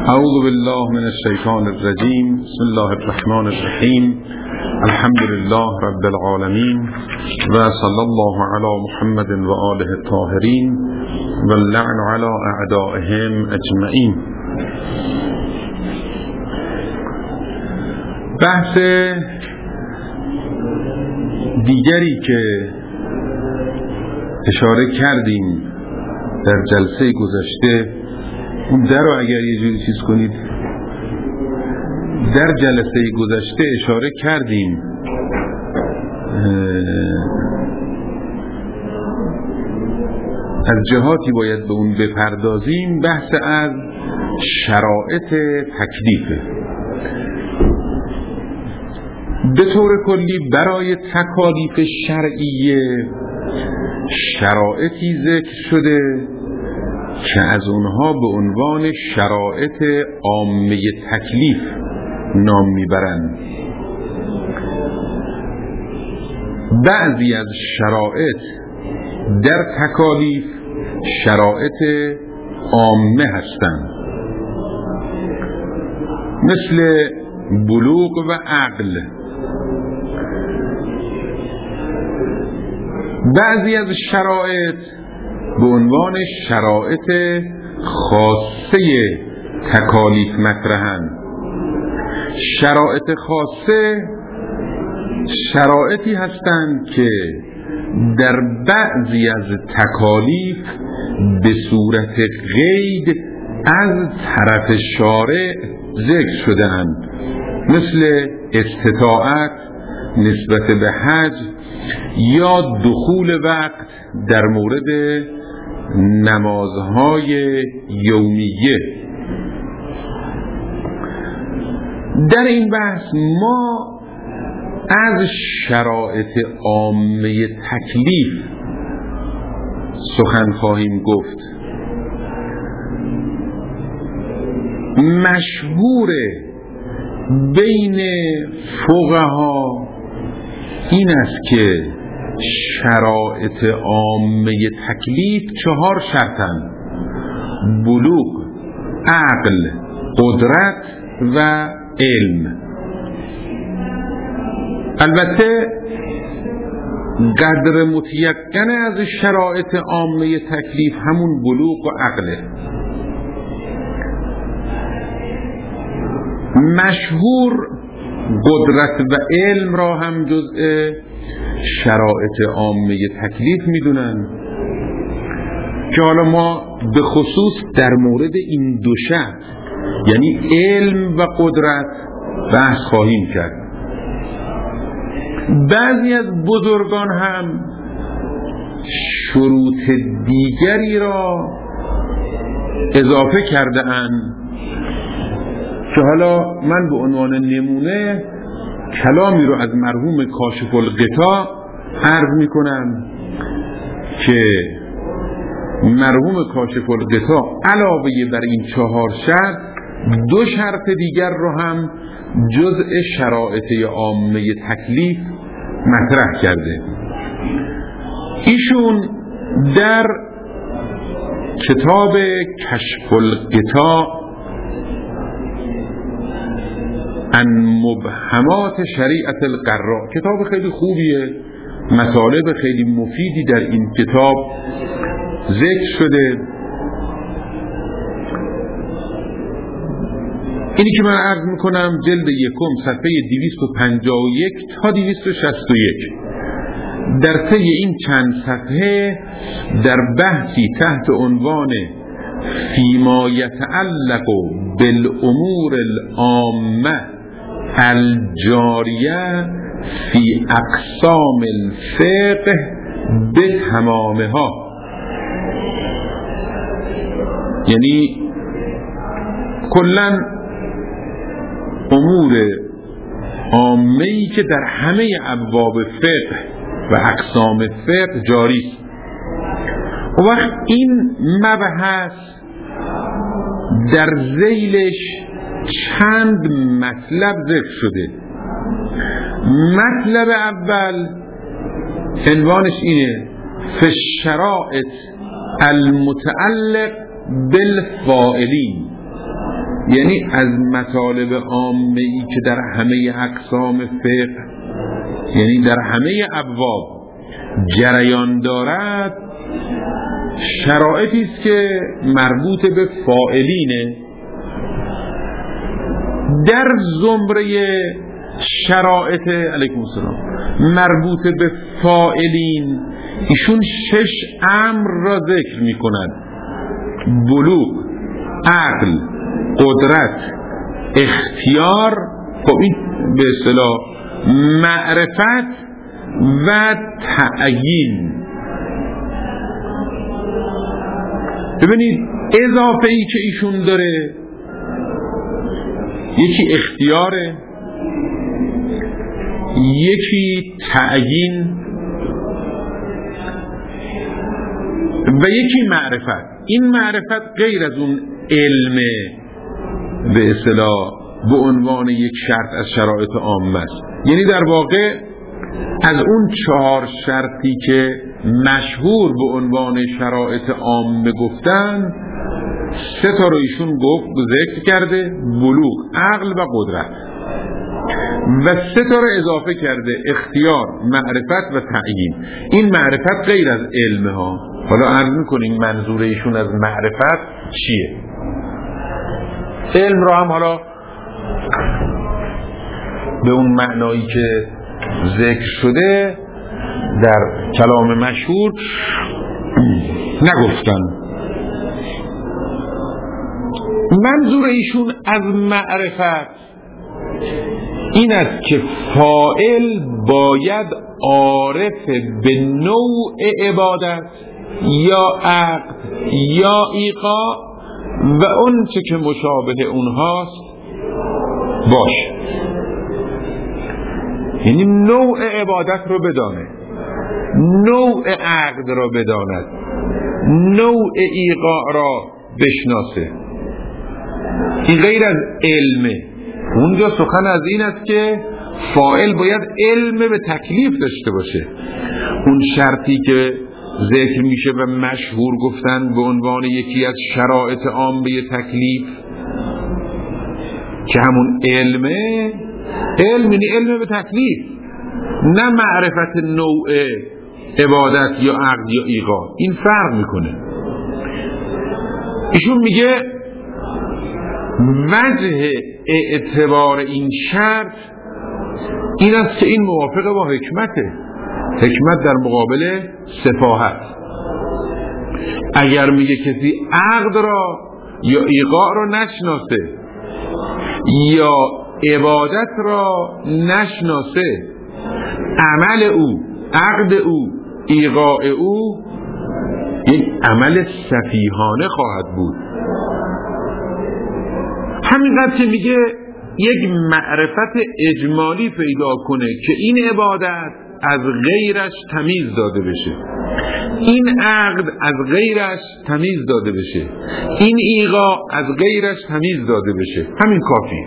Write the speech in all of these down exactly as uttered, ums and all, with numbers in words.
اعوذ بالله من الشیطان الرجیم. بسم الله الرحمن الرحیم. الحمد لله رب العالمین و صلی الله علی محمد و آله الطاهرین و اللعن علی اعدائهم اجمعین. بحث دیگری که اشاره کردیم در جلسه گذشته، اون در رو اگر یه جوری چیز کنید، در جلسه گذشته اشاره کردیم از جهاتی باید به اون بپردازیم. بحث از شرایط تکلیفه. به طور کلی برای تکالیف شرعیه شرایطی ذکر شده که از اونها به عنوان شرایط عامه تکلیف نام میبرند. بعضی از شرایط در تکالیف شرایط عامه هستند، مثل بلوغ و عقل. بعضی از شرایط به عنوان شرایط خاصه تکالیف مطرحند. شرایط خاصه شرایطی هستند که در بعضی از تکالیف به صورت قید از طرف شارع ذکر شده‌اند، مثل استطاعت نسبت به حج یا دخول وقت در مورد نمازهای یومیه. در این بحث ما از شرایط عامه تکلیف سخن خواهیم گفت. مشهور بین فقها این است که شرایط عامه تکلیف چهار شرطند: بلوغ، عقل، قدرت و علم. البته قدر متیقن از شرایط عامه تکلیف همون بلوغ و عقله. مشهور قدرت و علم را هم جزء شرایط عامه تکلیف میدونن که حالا ما به خصوص در مورد این دو شرط، یعنی علم و قدرت، بحث خواهیم کرد. بعضی از بزرگان هم شروط دیگری را اضافه کرده اند که حالا من به عنوان نمونه کلامی رو از مرحوم کاشف الغطا عرض می کنم که مرحوم کاشف الغطا علاوه بر این چهار شرط دو شرط دیگر رو هم جزء شرایط عامه تکلیف مطرح کرده. ایشون در کتاب کشف الغطا عن مبهمات شریعت القراء، کتاب خیلی خوبیه، مطالب خیلی مفیدی در این کتاب ذکر شده. اینی که من عرض میکنم جلد یکم صفحه دویست و پنجاه و یک تا دویست و شصت و یک. در طی این چند صفحه در بحثی تحت عنوان فیما یتعلق بالامور العامه الجاریه فی اقسام الفقه به تمامها، یعنی کلن امور عامه‌ای که در همه ابواب فقه و اقسام فقه جاری است. و وقت این مبحث در ذیلش چند مطلب ذکر شده. مطلب اول عنوانش اینه: فی الشرائط المتعلق بالفاعلین، یعنی از مطالب عامه ای که در همه اقسام فقه، یعنی در همه ابواب جریان دارد، شرایطی است که مربوط به فاعلینه. در زمره شرایط علیکم السلام مربوط به فاعلین ایشون شش امر را ذکر می کند: بلوغ، عقل، قدرت، اختیار، خب این به اصطلاح معرفت و تعیین. ببینید اضافه ای که ایشون داره، یکی اختیاره، یکی تعیین و یکی معرفت. این معرفت غیر از اون علم به اصطلاح به عنوان یک شرط از شرایط عامه است. یعنی در واقع از اون چهار شرطی که مشهور به عنوان شرایط عامه گفتن، سه تا رو ایشون گفت ذکر کرده: بلوغ، عقل و قدرت، و سه تا رو اضافه کرده: اختیار، معرفت و تعیین. این معرفت غیر از علمه ها. حالا عرض میکنیم منظور ایشون از معرفت چیه. علم را هم حالا به اون معنایی که ذکر شده در کلام مشهور نگفتن. منظور ایشون از معرفت این است که فاعل باید عارف به نوع عبادت یا عقد یا ایقاع و اون چه که مشابه اونهاست باشه. یعنی نوع عبادت رو بدانه، نوع عقد را بداند، نوع ایقاع را بشناسه. این غیر از علمه. اونجا سخن از این است که فاعل باید علم به تکلیف داشته باشه. اون شرطی که ذکر میشه و مشهور گفتن به عنوان یکی از شرایط عامه تکلیف که همون علمه، علم یعنی علم به تکلیف، نه معرفت نوع عبادت یا عقد یا ایقاع. این فرق میکنه. ایشون میگه وجه اعتبار این شرط این است که این موافق با حکمته. حکمت در مقابل سفاهت. اگر میگه کسی عقد را یا ایقاع را نشناسه یا عبادت را نشناسه، عمل او، عقد او، ایقاع او یک عمل سفیهانه خواهد بود. همینقدر که میگه یک معرفت اجمالی پیدا کنه که این عبادت از غیرش تمیز داده بشه، این عقد از غیرش تمیز داده بشه، این ایقاع از غیرش تمیز داده بشه، همین کافی.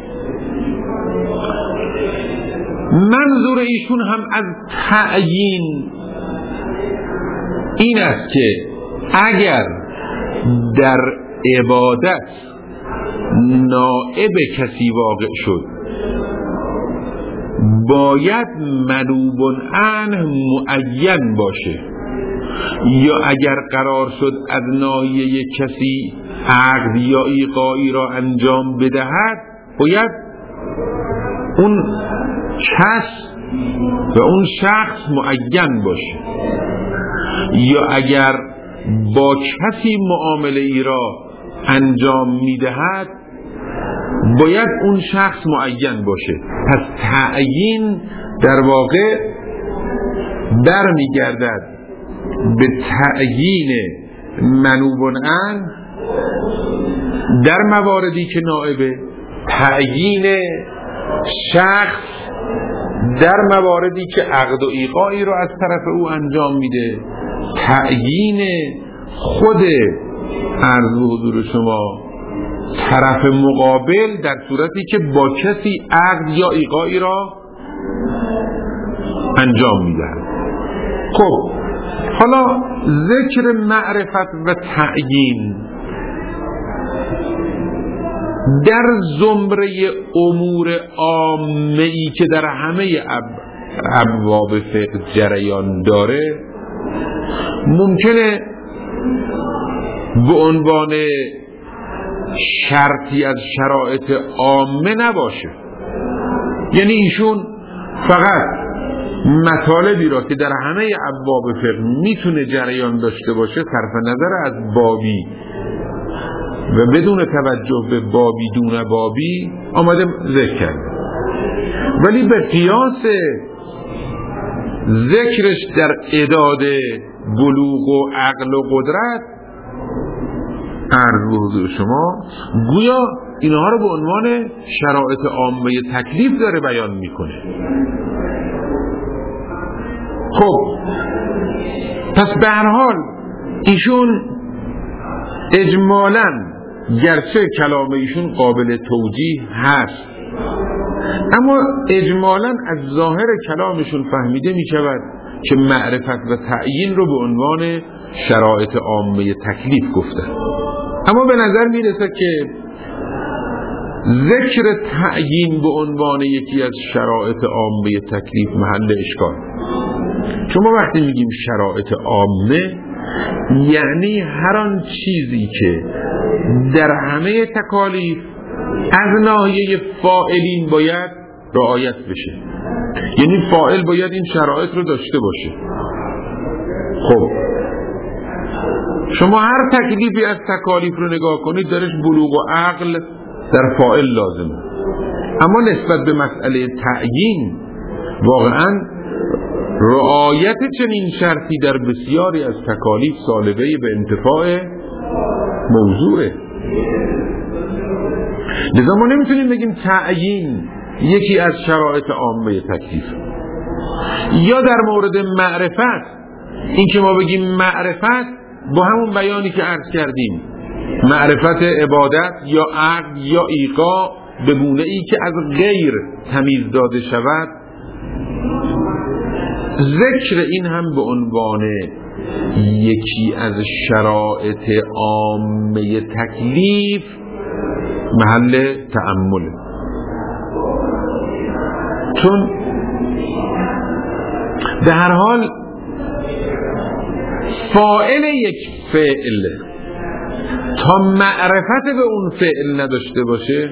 منظور ایشون هم از تعیین این است که اگر در عبادت نائب کسی واقع شد، باید منوب عنه معین باشه، یا اگر قرار شد از ناحیه کسی عقد یا ایقاعی را انجام بدهد، باید اون کس و اون شخص معین باشه، یا اگر با کسی معامله ای را انجام میدهد باید اون شخص معین باشه. پس تعیین در واقع در میگردد به تعیین منوب عنه در مواردی که نائبه، تعیین شخص در مواردی که عقد و ایقاعی رو از طرف او انجام میده، تعیین خود عرض به حضور شما طرف مقابل در صورتی که با کسی عقد یا ایقاعی را انجام میدهد. خب حالا ذکر معرفت و تعیین در زمره امور عامه‌ای که در همه ابواب فقه جریان داره ممکنه به عنوان شرطی از شرایط عامه نباشه. یعنی ایشون فقط مطالبی را که در همه ابواب فقه میتونه جریان داشته باشه صرف نظر از بابی و بدون توجه به بابی دون بابی آمده ذکر کرد، ولی به قیاس ذکرش در اعداد بلوغ و عقل و قدرت عرض به حضور شما گویا اینها رو به عنوان شرایط عامه تکلیف داره بیان میکنه. خب پس به هر حال ایشون اجمالاً گرچه کلام ایشون قابل توجیه هست، اما اجمالاً از ظاهر کلامشون فهمیده می شود که معرفت و تعیین رو به عنوان شرایط عامه تکلیف گفتن. اما به نظر می رسد که ذکر تعیین به عنوان یکی از شرایط عامه تکلیف محل اشکال. شما وقتی میگیم شرایط عامه یعنی هر آن چیزی که در همه تکالیف از ناحیه فاعلین باید رعایت بشه، یعنی فاعل باید این شرایط رو داشته باشه. خب شما هر تکلیفی از تکالیف رو نگاه کنید درش بلوغ و عقل در فاعل لازمه، اما نسبت به مسئله تعیین واقعاً رعایت چنین شرطی در بسیاری از تکالیف سالبه به انتفاع موضوعه. لذا ما نمیتونیم بگیم تعیین یکی از شرایط عامه تکلیف. یا در مورد معرفت این که ما بگیم معرفت با همون بیانی که عرض کردیم، معرفت عبادت یا عقل یا ایقاع به گونه‌ای که از غیر تمیز داده شود، ذکر این هم به عنوان یکی از شرایط عامه تکلیف محل تأمله. چون به هر حال فاعل یک فعل تا معرفت به اون فعل نداشته باشه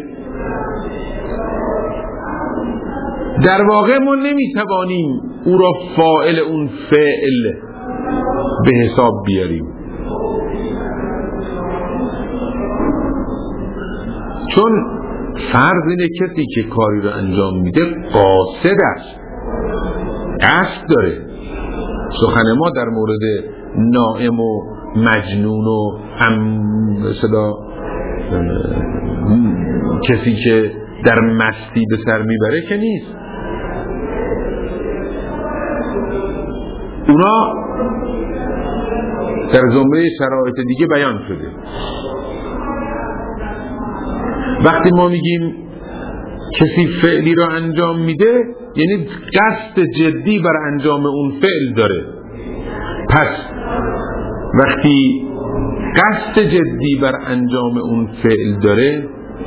در واقع ما نمیتوانیم او را فاعل اون فعل به حساب بیاریم، چون فرض اینه کسی که کاری رو انجام میده قاصد است، قصد داره. سخن ما در مورد نائم و مجنون و هم صدا کسی که در مستی به سر میبره که نیست. اونا در زمره شرایط دیگه بیان شده. وقتی ما میگیم کسی فعلی را انجام میده یعنی قصد جدی بر انجام اون فعل داره. پس وقتی قصد جدی بر انجام اون فعل داره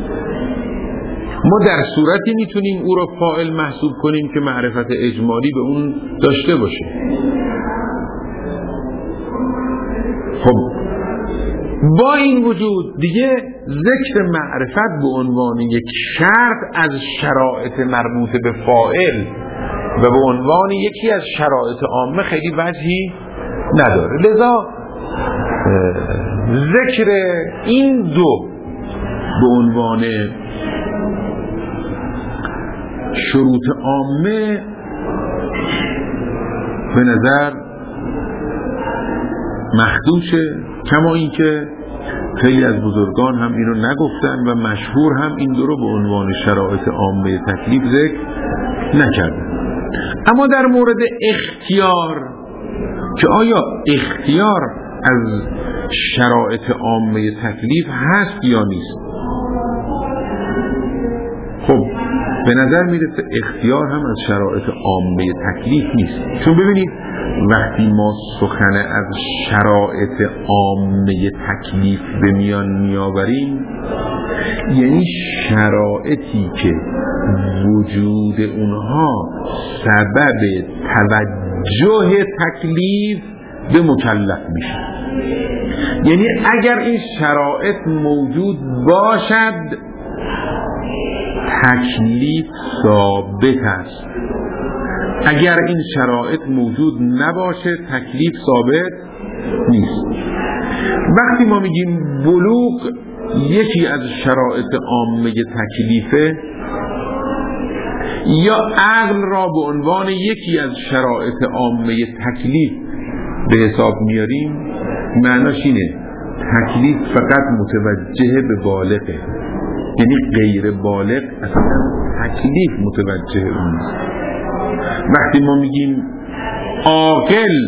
ما در صورتی میتونیم او را فاعل محسوب کنیم که معرفت اجمالی به اون داشته باشه. خب با این وجود دیگه ذکر معرفت به عنوان یک شرط از شرایط مربوط به فاعل و به عنوان یکی از شرایط عامه خیلی وجهی نداره. لذا ذکر این دو به عنوان شروط عامه به نظر مخدوشه، کما اینکه خیلی از بزرگان هم اینو نگفتن و مشهور هم این دو رو به عنوان شرایط عامه تکلیف ذکر نکردن. اما در مورد اختیار که آیا اختیار از شرایط عامه تکلیف هست یا نیست، خب به نظر میرسه اختیار هم از شرایط عامه تکلیف نیست. چون ببینید وقتی ما سخن از شرایط عامه تکلیف به میان میآوریم یعنی شرایطی که وجود اونها سبب توجه تکلیف به مکلف میشه. یعنی اگر این شرایط موجود باشد تکلیف ثابت است، اگر این شرایط موجود نباشه تکلیف ثابت نیست. وقتی ما میگیم بلوغ یکی از شرایط عامه تکلیفه یا عقل را به عنوان یکی از شرایط عامه تکلیف به حساب میاریم، معناش اینه تکلیف فقط متوجه به بالغه، یعنی غیر بالغ اصلا تکلیف متوجه اون نیست. وقتی ما میگیم عاقل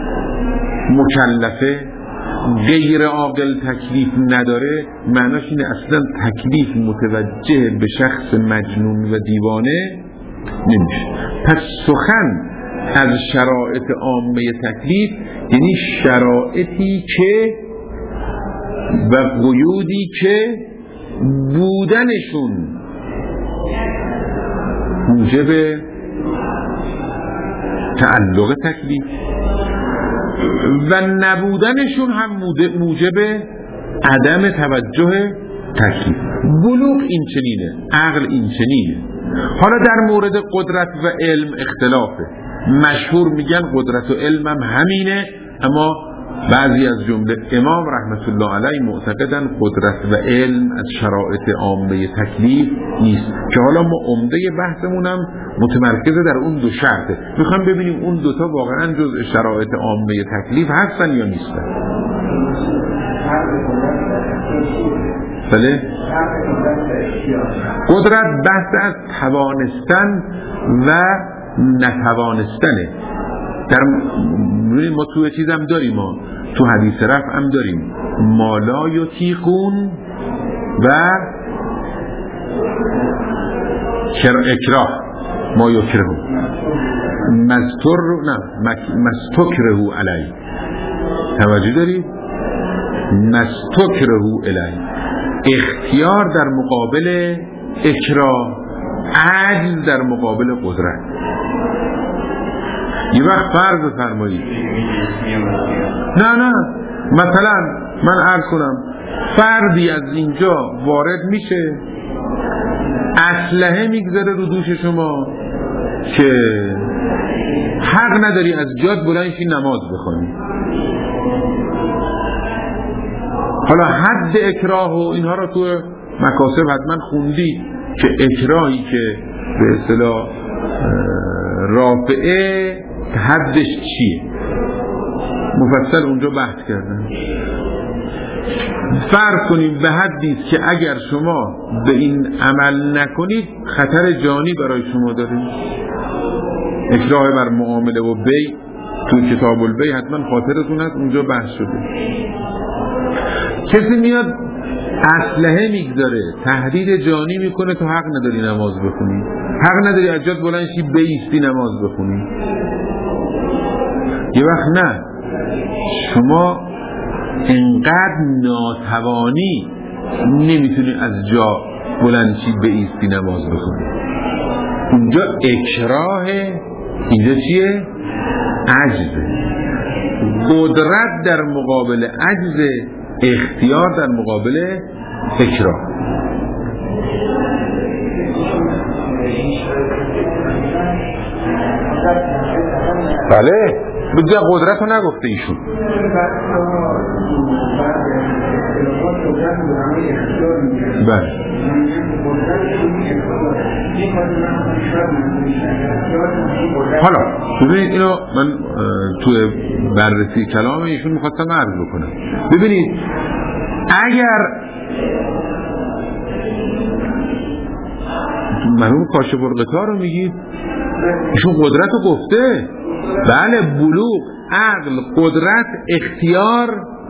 مکلفه، غیر عاقل تکلیف نداره، معناش اینه اصلا تکلیف متوجه به شخص مجنون و دیوانه نمیشه. پس سخن از شرایط عامه تکلیف یعنی شرایطی که و قیودی که بودنشون موجب تعلق تکلیف و نبودنشون هم موجب عدم توجه تکلیف. بلوغ این چنینه، عقل این چنینه. حالا در مورد قدرت و علم اختلافه. مشهور میگن قدرت و علم هم همینه، اما بعضی از جمله امام رحمت الله علیه معتقدن قدرت و علم از شرایط عامه تکلیف نیست، که حالا ما عمده بحثمونم متمرکز در اون دو شرطه. میخوام ببینیم اون دوتا واقعا جزء شرایط عامه تکلیف هستن یا نیستن. بله؟ قدرت بحث از توانستن و نتوانستنه. در ما تو چیز هم داریم، ما تو حدیث رفع هم داریم ما لا یطیقون و اکراه ما یکرهون مستر نه مستکرهو علی. توجه دارید؟ مستکرهو علی، اختیار در مقابل اکراه، عجز در مقابل قدرت. یه وقت فرض فرمایید نه نه مثلا من عرض کنم فردی از اینجا وارد میشه، اسلحه میگذاره رو دوش شما که حق نداری از جات بلند شی نماز بخونی. حالا حد اکراه و اینها رو تو مکاسب حتما خوندی که اکراهی که به اصطلاح رافعه حدش چیه، مفصل اونجا بحث کردن. فرض کنیم به حدی است که اگر شما به این عمل نکنید خطر جانی برای شما داره. اکراه بر معامله و بی تو کتاب البی حتما خاطرتون هست، اونجا بحث شده. کسی میاد اسلحه میگذاره تهدید جانی میکنه، تو حق نداری نماز بخونی، حق نداری از جات بلند شی بایستی نماز بخونی. یه وقت نه، شما انقدر ناتوانی نمیتونی از جا بلند شی بایستی نماز بخونی. اونجا اکراه، اینجا چیه؟ عجز. قدرت در مقابل عجز، اختیار در مقابل اکراه. بله بگه قدرت رو نگفته ایشون. بله حالا ببینید اینو من توی بررسی کلام ایشون میخواستم عرض بکنم. ببینید اگر مرحوم کاشف الغطا رو میگید، ایشون قدرت رو گفته. بله بلوغ، عقل، قدرت، اختیار،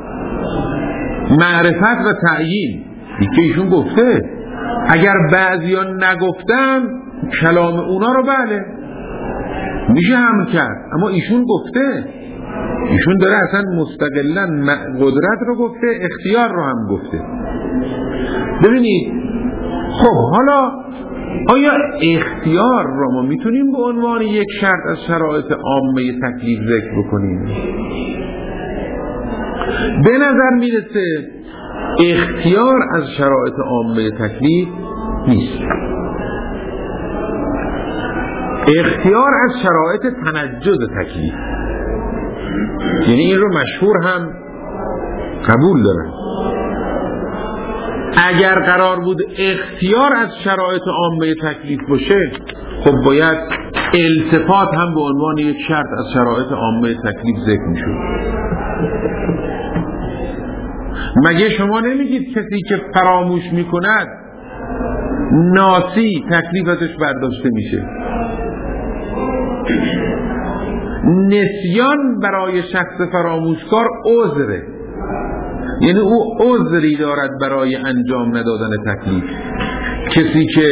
معرفت و تعیین که ایشون گفته. اگر بعضیا نگفتن کلام اونا رو بله میشه هم کرد، اما ایشون گفته. ایشون داره اصلا مستقلاً قدرت رو گفته، اختیار رو هم گفته. ببینید خب حالا آیا اختیار رو ما میتونیم به عنوان یک شرط از شرایط عامه تکلیف ذکر بکنیم؟ به نظر میرسه اختیار از شرایط عامه تکلیف نیست. اختیار از شرایط تنجز تکلیف، یعنی این رو مشهور هم قبول دارن. اگر قرار بود اختیار از شرایط عامه تکلیف باشه، خب باید التفات هم به عنوان یک شرط از شرایط عامه تکلیف ذکر میشد. مگه شما نمیگید کسی که فراموش میکند ناسی تکلیف ازش برداشته میشه؟ نسیان برای شخص فراموشکار عذره، یعنی او عذری دارد برای انجام ندادن تکلیف. کسی که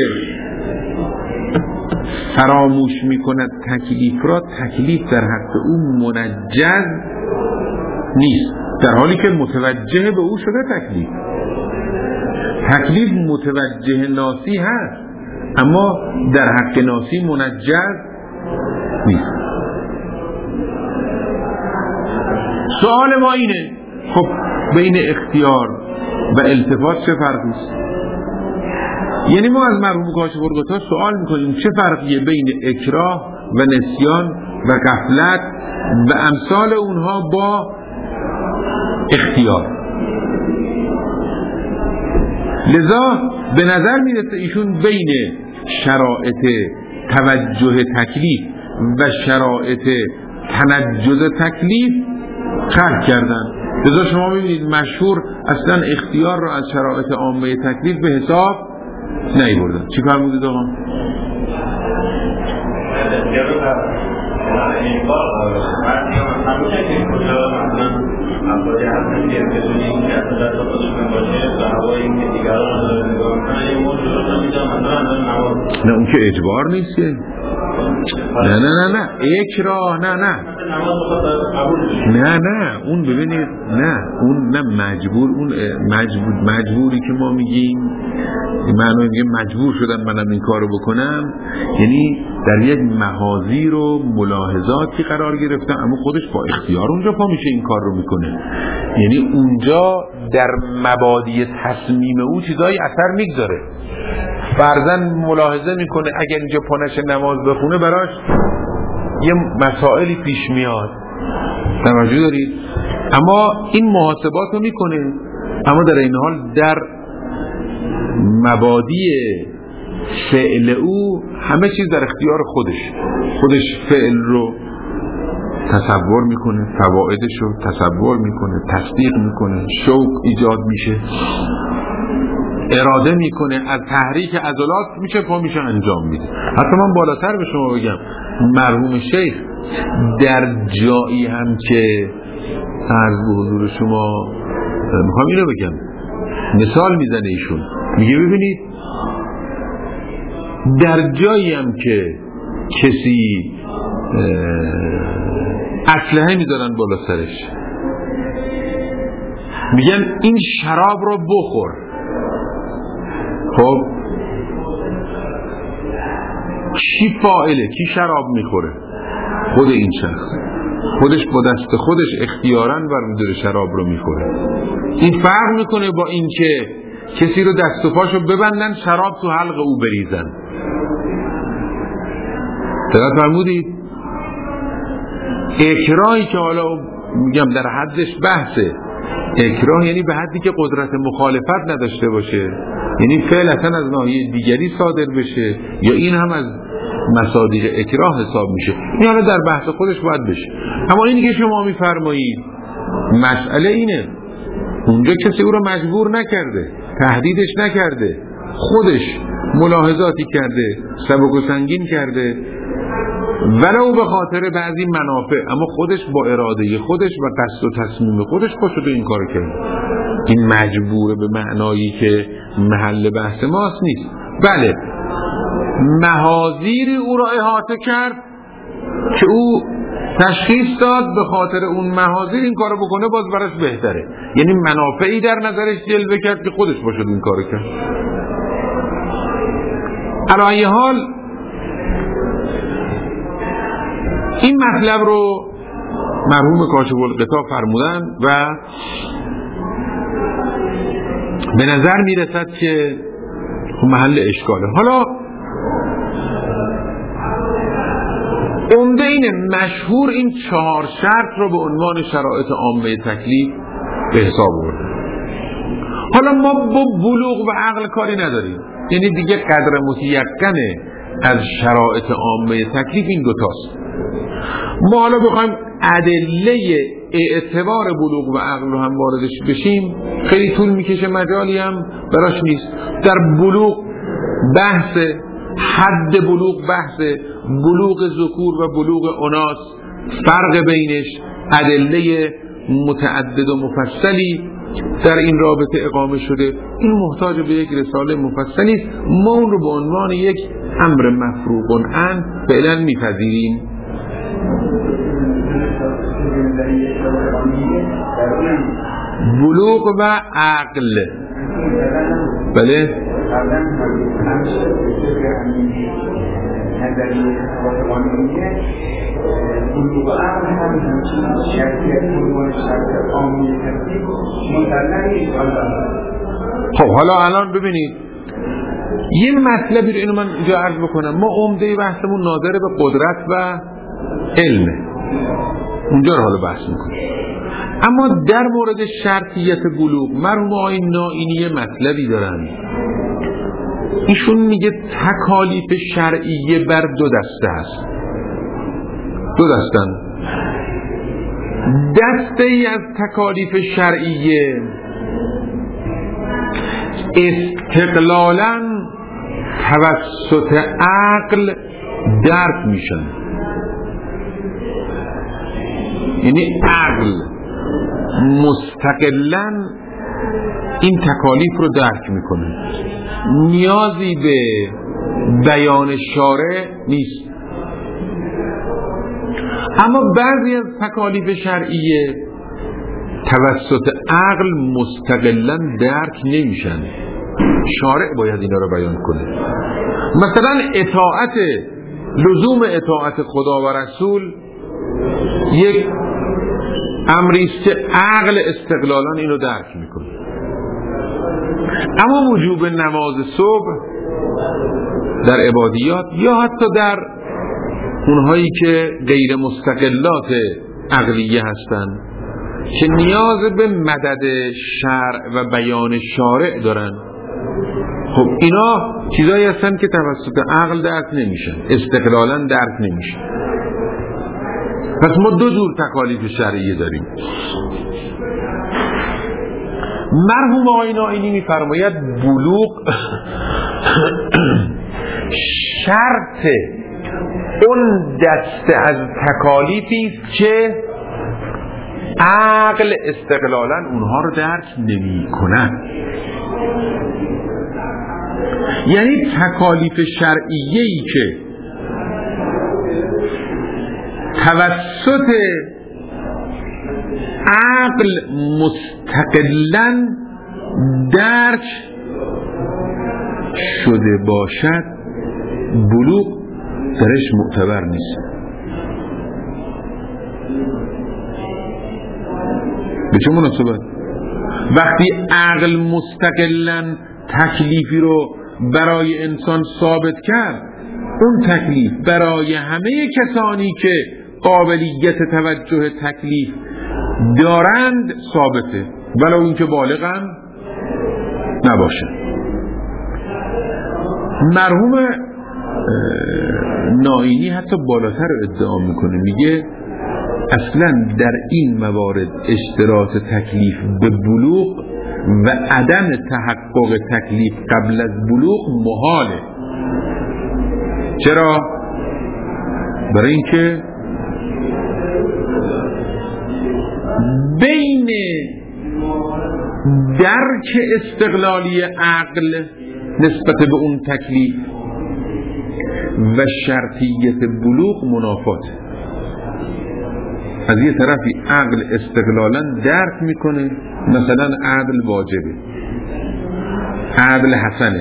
فراموش میکند تکلیف را، تکلیف در حق او منجز نیست، در حالی که متوجه به او شده تکلیف. تکلیف متوجه ناسی هست اما در حق ناسی منجز نیست. سوال ما اینه، خب بین اختیار و التفات چه فرقی است؟ یعنی ما از مرحوم کاشف الغطا سوال میکنیم چه فرقیه بین اکراه و نسیان و غفلت و امثال اونها با اختیار. لذا به نظر میرسه ایشون بین شرایط توجه تکلیف و شرایط تنجز تکلیف فرق کردن. لذا شما میبینید مشهور اصلا اختیار رو از شرایط عامه تکلیف به حساب نیاوردن. چی فرمودید آقا؟ نه اون که اجبار نیست. نه نه نه نه اکراه نه نه نه نه اون ببینید نه اون نه مجبور، اون مجبور مجبوری که ما میگیم معنی میگه مجبور شدم منم این کارو بکنم، یعنی در یک محاذیر و ملاحظاتی قرار گرفتم اما خودش با اختیار اونجا پا میشه این کار رو میکنه. یعنی اونجا در مبادی تصمیم او چیزایی اثر میگذاره. فرضاً ملاحظه میکنه اگر اینجا پانش نماز بخونه براش یه مسائلی پیش میاد، توجه دارید؟ اما این محاسبات رو میکنه، اما در این حال در مبادی فعل او همه چیز در اختیار خودش. خودش فعل رو تصور میکنه، فوائدش رو تصور میکنه، تصدیق میکنه، شوق ایجاد میشه، اراده میکنه، از تحریک عضلات میشه پا میشه انجام میده. حتی من بالاتر به شما بگم مرحوم شیخ در جایی هم که عرض به حضور شما میخوام اینو بگم، مثال میزنه ایشون، میگه ببینید در جایی هم که کسی اسلحه میذارن بالا سرش، میگن این شراب رو بخور، خب کی فاعله؟ کی شراب میخوره؟ خود این شخص، خودش با دست خودش اختیاراً برمی‌داره شراب رو میخوره. این فرق میکنه با این که کسی رو دست و پاشو ببندن شراب تو حلق او بریزن. دقت فرمودید؟ اکراهی که حالا میگم در حدش بحثه، اکراه یعنی به حدی که قدرت مخالفت نداشته باشه، یعنی فعل اصلا از ناحیه دیگری صادر بشه، یا این هم از مصادیق اکراه حساب میشه. این حالا در بحث خودش باید بشه. اما اینی که شما میفرمایید مسئله اینه، اونجا کسی او رو مجبور نکرده، تهدیدش نکرده، خودش ملاحظاتی کرده، سبک و سنگین کرده ولو به خاطر بعضی منافع، اما خودش با اراده خودش و قصد و تصمیم خودش پا شده این کار کرد. این مجبوره به معنایی که محل بحث ماست نیست. بله محاذیری او را احاطه کرد که او تشخیص داد به خاطر اون محاذیر این کارو بکنه باز براش بهتره، یعنی منافعی در نظرش جلوه کرد که خودش باشد این کارو کرد. علی حال این مطلب رو مرحوم کاشف الغطا فرمودن و به نظر میرسد که محل اشکاله. حالا عمده اینه، مشهور این چهار شرط رو به عنوان شرایط عامه تکلیف به حساب آورده. حالا ما با بلوغ و عقل کاری نداریم، یعنی دیگه قدر متیقنه از شرایط عامه تکلیف این دوتاست. ما حالا بخوایم ادله اعتبار بلوغ و عقل رو هم واردش بشیم خیلی طول میکشه، مجالی هم براش نیست. در بلوغ بحث حد بلوغ، بحث بلوغ ذکور و بلوغ اناث، فرق بینش، ادله متعدد و مفصلی در این رابطه اقامه شده. این محتاج به یک رساله مفصلی است. ما اون رو به عنوان یک امر مفروغ عنه فعلا میپذیریم. بلوغ و عقل، بله خب حالا الان ببینید یه مطلبی رو اینو من اینجا عرض بکنم. ما عمده بحثمون ناظر به قدرت و علمه، اونجا رو حالا بحث میکنیم. اما در مورد شرطیت بلوغ مرحوم آقای نائینی مطلبی دارن. ایشون میگه تکالیف شرعیه بر دو دسته هست، دو دستن. دسته ای از تکالیف شرعیه استقلالاً توسط عقل درک میشن، یعنی عقل مستقلاً این تکالیف رو درک میکنه، نیازی به بیان شارع نیست. اما بعضی از تکالیف شرعیه توسط عقل مستقلاً درک نمیشن، شارع باید اینا رو بیان کنه. مثلا اطاعت، لزوم اطاعت خدا و رسول یک امری است که عقل استقلالاً اینو درک میکنه. اما وجوب نماز صبح در عبادیات یا حتی در اونهایی که غیر مستقلات عقلیه هستند که نیاز به مدد شرع و بیان شارع دارن، خب اینا چیزایی هستن که توسط عقل درک نمیشن، استقلالاً درک نمیشن. پس ما دو جور تکالیف شرعیه داریم. مرحوم آقای نائینی میفرماید بلوغ شرط اون دسته از تکالیفی است که عقل استقلالاً اونها رو درک نمی کند. یعنی تکالیف شرعیه‌ای که توسط عقل مستقلاً درک شده باشد بلوغ درش معتبر نیست. به چه مناسبت؟ وقتی عقل مستقلاً تکلیفی رو برای انسان ثابت کرد، اون تکلیف برای همه کسانی که قابلیت توجه تکلیف دارند ثابته، ولو اینکه بالغن نباشه. مرحوم نائینی حتی بالاتر ادعا میکنه، میگه اصلا در این موارد اشتراط تکلیف به بلوغ و عدم تحقق تکلیف قبل از بلوغ محاله. چرا؟ برای اینکه بین درک استقلالی عقل نسبت به اون تکلیف و شرطیت بلوغ منافات. از یه طرفی عقل استقلالا درک میکنه، مثلا عدل واجبه، عدل حسنه،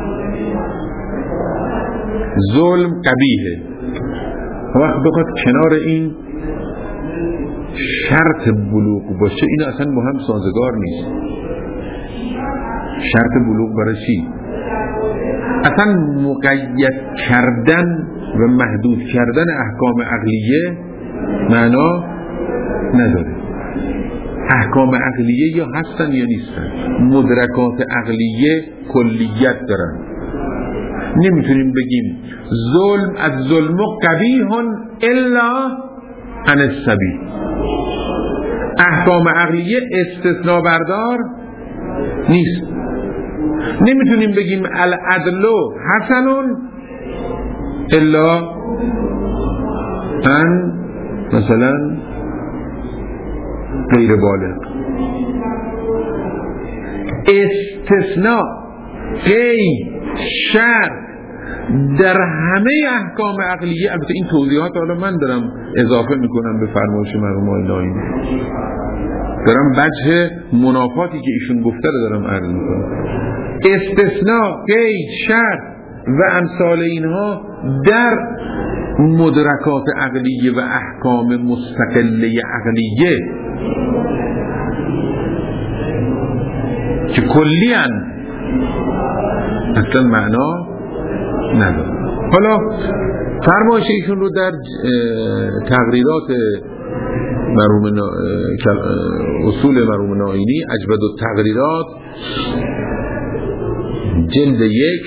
ظلم قبیحه. وقت بخواد کنار این شرط بلوغ باشه، این اصلا با هم سازگار نیست. شرط بلوغ برای چی؟ اصلا مقید کردن و محدود کردن احکام عقلیه معنا نداره. احکام عقلیه یا هستن یا نیستن. مدرکات عقلیه کلیت دارن. نمیتونیم بگیم ظلم از ظلم قبیح الا عن السبیل. احکام عقلیه استثناء بردار نیست. نمیتونیم بگیم العدل حسن الا عن مثلا غیر بالغ. استثناء، قید، شرط در همه احکام عقلیه، البته این توضیحات حالا من دارم اضافه میکنم به فرمایش مرحوم آقای ناینی، دارم وجه منافاتی که ایشون گفته رو دارم عرض میکنم. استثناء، قید، شرط و امثال اینها در مدرکات عقلیه و احکام مستقله عقلیه که کلیاً اصلا معنا نداره. حالا فرمایش ایشون رو در تقریرات مرحوم اصول مرحوم ناینی، اجود التقریرات، جلد یک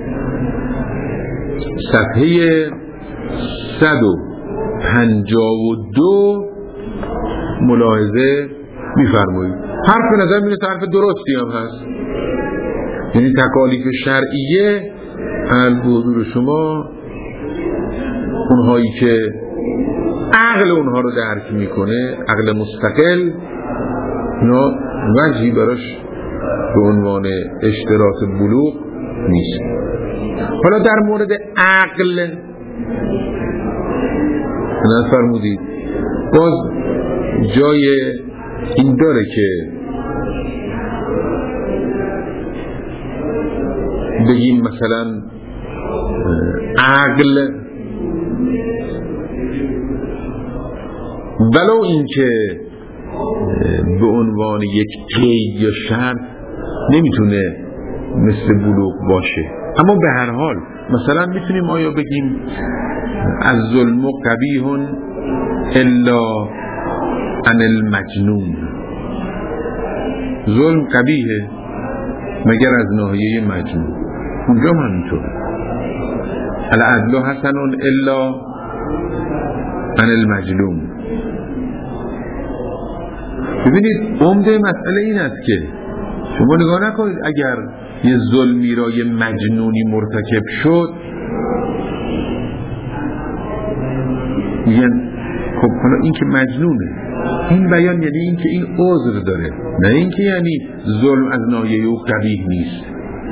صفحه صد و پنجاه و دو ملاحظه می‌فرمایید. حرف به نظر میاد حرف درستی هم هست. یعنی تکالیف شرعیه عرض به حضور شما، اونهایی که عقل اونها رو درک میکنه، عقل مستقل، اینا وجهی براش به عنوان اشتراط بلوغ نیست. حالا در مورد عقل نه فرمودید باز جای این داره که بگیم مثلا عقل ولو این که به عنوان یک قید یا شرط نمیتونه مثل بلوغ باشه، اما به هر حال مثلا میتونیم آیا بگیم از ظلم قبیح الا عن المجنون، ظلم قبیحه مگر از ناحیه مجنون. اونجا هم همینطوره. العدل حسن الا عن المجنون. ببینید عمده مسئله این است که شما نگاه نکنید اگر یه ظلمی را یه مجنونی مرتکب شد میگن خب حالا این که مجنونه، این بیان یعنی این که این عذر داره، نه این که یعنی ظلم از ناحیه او قبیح نیست.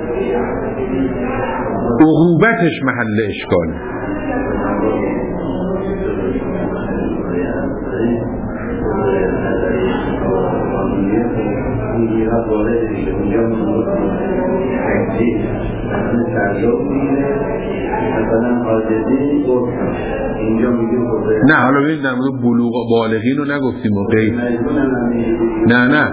عقوبتش محل اشکال. نه حالا ببینید در مورد بلوغ و بالغین رو نگفتیم و قید. نه نه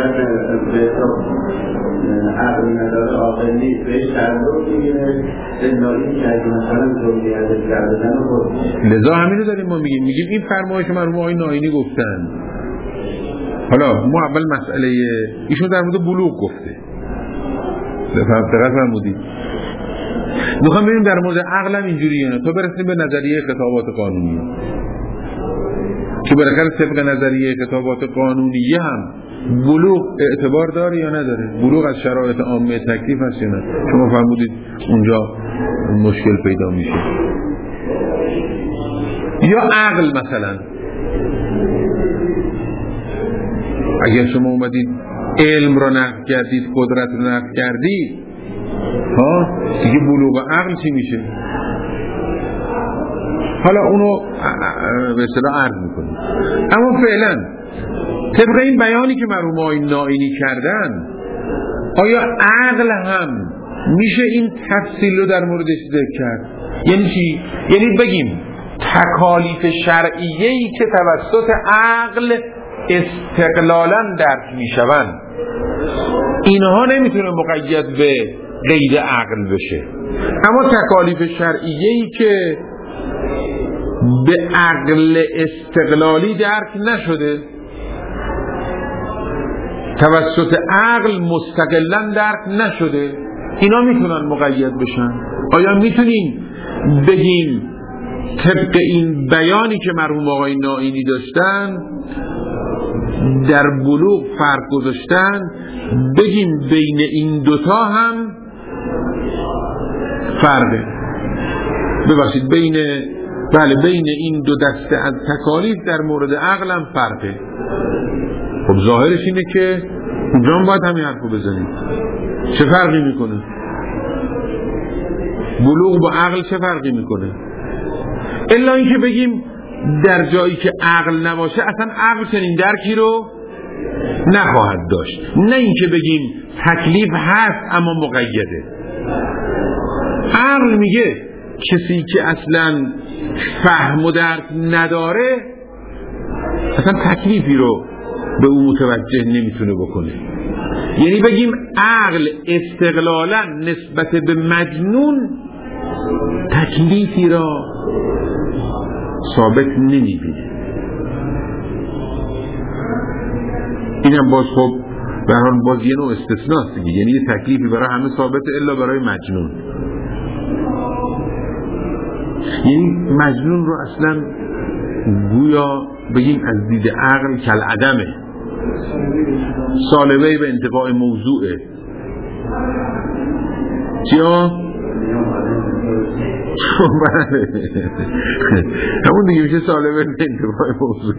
عقل نداره، عاقل نیست، بهش تعلق میگیره زندانی که اگه مثلا زوجی ازش کردن رو خود. لذا همین رو داریم ما میگیم میگیم این فرمایش مرحوم آقای ناینی گفتن. حالا ما اول مسئله ایشون در مورد بلوغ گفته، بفهم دقت فرمودید. میخوام ببینیم در مورد عقل هم اینجوریه نه تا برسیم به نظریه خطابات قانونی که بالاخره طبق نظریه خطابات قانونیه هم بلوغ اعتبار داره یا نداره؟ بلوغ از شرایط عامه تکلیف هست یا نه؟ شما فرمودید اونجا مشکل پیدا میشه. یا عقل مثلا اگر شما اومدید علم رو نقد کردید، قدرت رو نقد کردید، ها دیگه بلوغ عقل چی میشه؟ حالا اونو به اصطلاح عرض میکنیم. اما فعلا طبق این بیانی که مرحوم آقای نائینی کردن، آیا عقل هم میشه این تفصیل رو در موردش ذکر کرد؟ یعنی چی؟ یعنی بگیم تکالیف شرعیه‌ای که توسط عقل استقلالاً درک میشوند، اینها نمیتونه مقید به قید عقل بشه، اما تکالیف شرعیه‌ای که به عقل استقلالی درک نشده، توسط عقل مستقلاً درک نشده، اینا میتونن مقید بشن. آیا میتونیم بگیم طبق این بیانی که مرحوم آقای نائینی داشتن در بلوغ فرق گذاشتن، بگیم بین این دوتا هم فرقه، ببخشید بین بله بین این دو دسته از تکالیف در مورد عقل هم فرقه؟ خب ظاهرش اینه که اونجا هم باید همین حرفو بزنیم. چه فرقی میکنه؟ بلوغ با عقل چه فرقی میکنه؟ الا اینکه بگیم در جایی که عقل نباشه اصلا عقل چنین درکی رو نخواهد داشت، نه اینکه بگیم تکلیف هست اما مقیده. عقل میگه کسی که اصلا فهم و درک نداره اصلا تکلیفی رو به اون متوجه نمیتونه بکنه. یعنی بگیم عقل استقلالا نسبت به مجنون تکلیفی را ثابت نمیبینه. این هم باز خب به هر حال باز یه نوع استثناست دیگه، یعنی یه تکلیفی برای همه ثابته الا برای مجنون. یعنی مجنون رو اصلا گویا بگیم از دید عقل کالعدمه، سالبه به انتفاع موضوعه. چیا؟ همون دیگه میشه سالبه به انتفاع موضوع.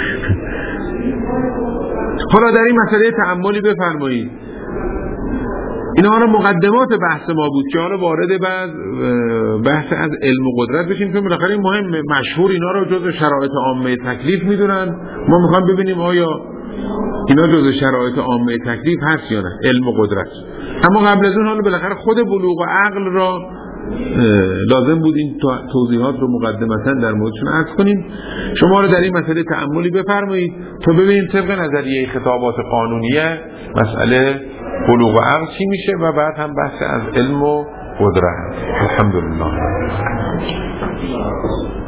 حالا در این مسئله تأملی بفرمایید. اینا رو مقدمات بحث ما بود که حالا وارد بعد بحث از علم و قدرت بشیم که بالاخره مهم مشهور اینا رو جزء شرایط عامه تکلیف میدونن. ما میخوام ببینیم آیا اینا جزء شرایط عامه تکلیف هست یا نه، علم و قدرت. اما قبل از اون حالا بالاخره خود بلوغ و عقل را لازم بود این توضیحات رو مقدمتا در موردشون عرض کنیم. شما رو در این مسئله تأملی بفرمایید تا ببینیم طبق نظریه خطابات قانونیه مسئله بلوغ و عقل چی میشه و بعد هم بحث از علم و قدرت. الحمدلله.